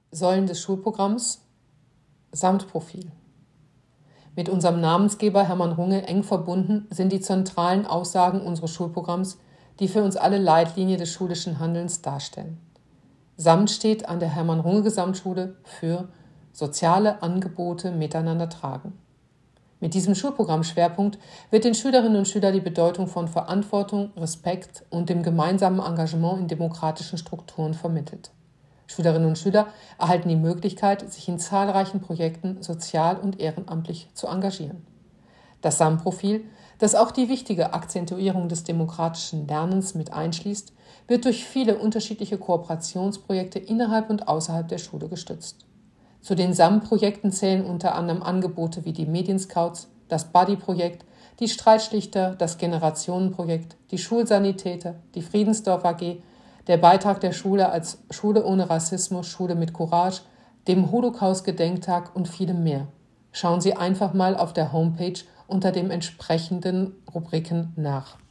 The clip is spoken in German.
Säulen des Schulprogramms, Samtprofil. Mit unserem Namensgeber Hermann Runge eng verbunden sind die zentralen Aussagen unseres Schulprogramms, die für uns alle Leitlinie des schulischen Handelns darstellen. Samt steht an der Hermann-Runge-Gesamtschule für soziale Angebote miteinander tragen. Mit diesem Schulprogrammschwerpunkt wird den Schülerinnen und Schülern die Bedeutung von Verantwortung, Respekt und dem gemeinsamen Engagement in demokratischen Strukturen vermittelt. Schülerinnen und Schüler erhalten die Möglichkeit, sich in zahlreichen Projekten sozial und ehrenamtlich zu engagieren. Das SAM-Profil, das auch die wichtige Akzentuierung des demokratischen Lernens mit einschließt, wird durch viele unterschiedliche Kooperationsprojekte innerhalb und außerhalb der Schule gestützt. Zu den SAM-Projekten zählen unter anderem Angebote wie die Medienscouts, das Buddy-Projekt, die Streitschlichter, das Generationenprojekt, die Schulsanitäter, die Friedensdorf AG, der Beitrag der Schule als Schule ohne Rassismus, Schule mit Courage, dem Holocaust-Gedenktag und vielem mehr. Schauen Sie einfach mal auf der Homepage unter den entsprechenden Rubriken nach.